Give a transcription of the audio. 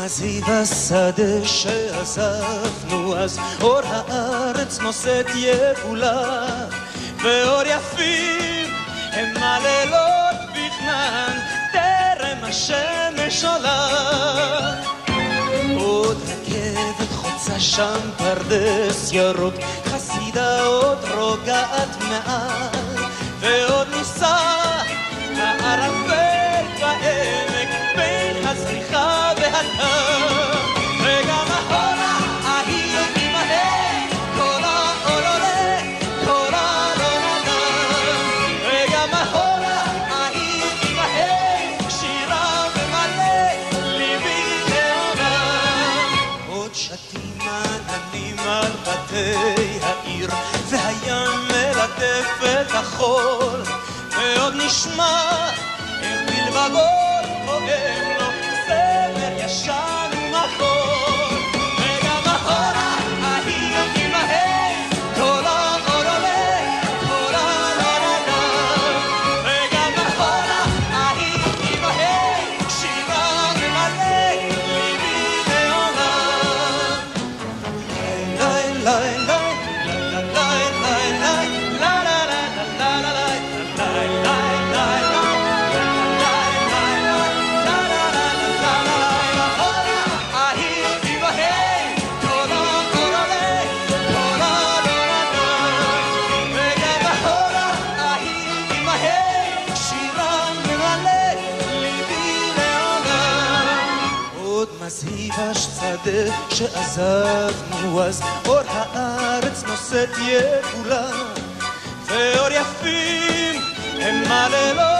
מזיו השדה שעזבנו אז, אור הארץ נושאת יבולה, ואור יפים הם הלילות בכנען, טרם השמש עולה. עוד רכבת חוצה שם פרדס ירוק, חסידה עוד רוגעת מעל, ועוד ניסה הערפל בעמק בין הזריחה והטל. וגם החולה ההיא תימהר, קולה עולה, קולה לא נדם. וגם החולה ההיא תימהר, שירה ומלא ליבי לעולם. עוד שתים עננים על בתי העיר, והים מלטף את החול, ועוד נשמע איך בלבבות פועם לו סמר ישן ומחול. וגם החולה ההיא תימהר, קולה עולה, קולה לא נדם. וגם החולה ההיא תימהר, שירה ממלא ליבי לעולם. ליי ליי ליי השדה שעזבנו אז, אור הארץ נושאת יבולה, ואור יפים הם הלילות